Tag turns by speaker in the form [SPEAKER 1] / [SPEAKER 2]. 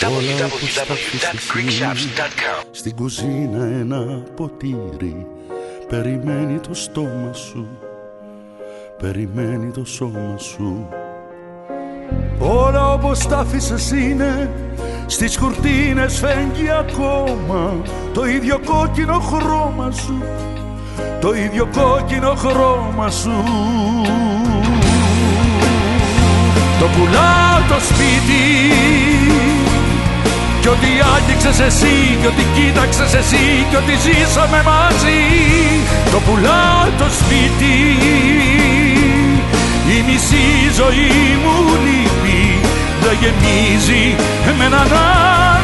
[SPEAKER 1] www.greekshops.com.
[SPEAKER 2] Στην κουζίνα ένα ποτήρι περιμένει το στόμα σου, περιμένει το σώμα σου. Όλα όπως τα άφησες είναι, στις κουρτίνες φέγγει ακόμα το ίδιο κόκκινο χρώμα σου, το ίδιο κόκκινο χρώμα σου. Το πουλάω το σπίτι κι ό,τι άγγιξες εσύ, κι ό,τι κοίταξες εσύ, κι ό,τι ζήσαμε μαζί. Το πουλάω το σπίτι, η μισή ζωή μου λείπει, δεν γεμίζει με έναν